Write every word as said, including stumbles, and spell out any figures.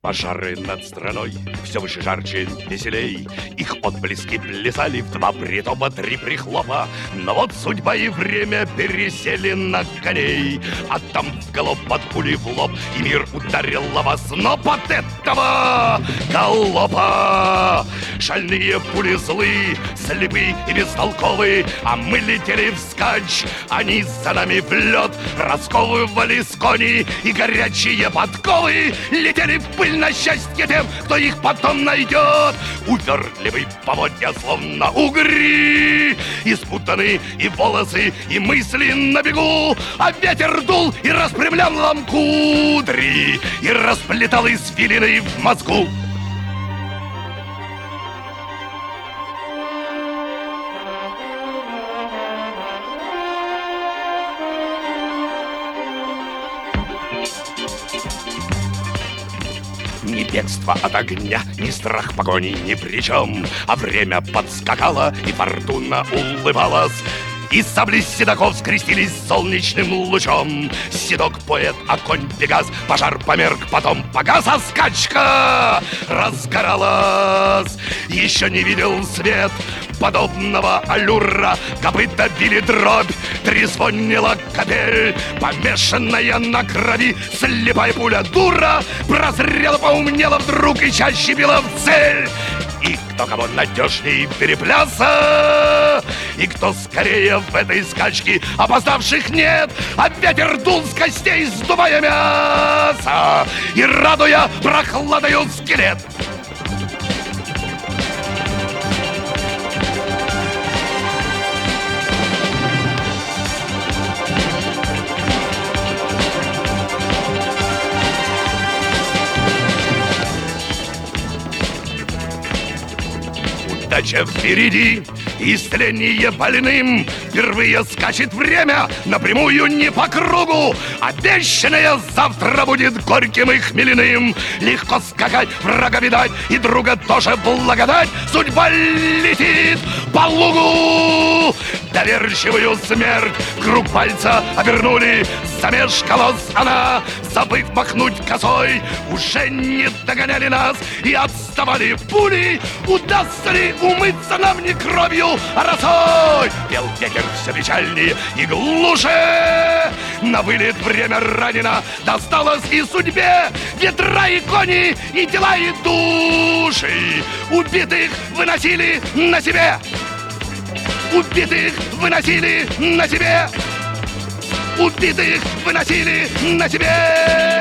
Пожары над страной все выше, жарче, веселей. Их отблески плясали в два притопа, три прихлопа. Но вот судьба и время пересели на коней. А там в галоп под пули в лоб, и мир ударил вас. Но под этого галопа шальные пули злы, слепы и бестолковые. А мы летели вскачь, они за нами в лед. Расковывали с кони и горячие подковы. Летели в пыль на счастье тем, кто их потом найдет. Увертливый поводья, словно угри, испутаны и волосы, и мысли на бегу. А ветер дул и распрямлял нам кудри, и расплетал извилины в мозгу. Ни бегство от огня, ни страх погони ни при чем. А время подскакало, и фортуна улыбалась. И сабли седоков скрестились солнечным лучом. Седок поэт, а конь Пегас. Пожар померк, потом погас, а скачка разгоралась. Еще не видел свет подобного аллюра. Копыта били дробь, трезвонила капель, помешанная на крови. Слепая пуля дура прозрела, поумнела вдруг и чаще била в цель. И кто кого надежней перепляса, и кто скорее в этой скачке, опоздавших нет. А ветер дул с костей, сдувая мясо и радуя прохладою скелет. Удача впереди, исцеление больным. Впервые скачет время напрямую, не по кругу. Обещанное завтра будет горьким и хмельным. Легко скакать, врага видать, и друга тоже благодать. Судьба летит по лугу. Доверчивую смерть круг пальца обернули. Замешкалась она, забыв махнуть косой. Уже не догоняли нас и отставали пули. Удастся ли умыться нам не кровью, а росой? Пел ветер все печальнее и глуше. На вылет время ранено, досталось и судьбе. Ветра и кони, и тела, и души. Убитых выносили на себе. Убитых выносили на себе. Убитых выносили на себе.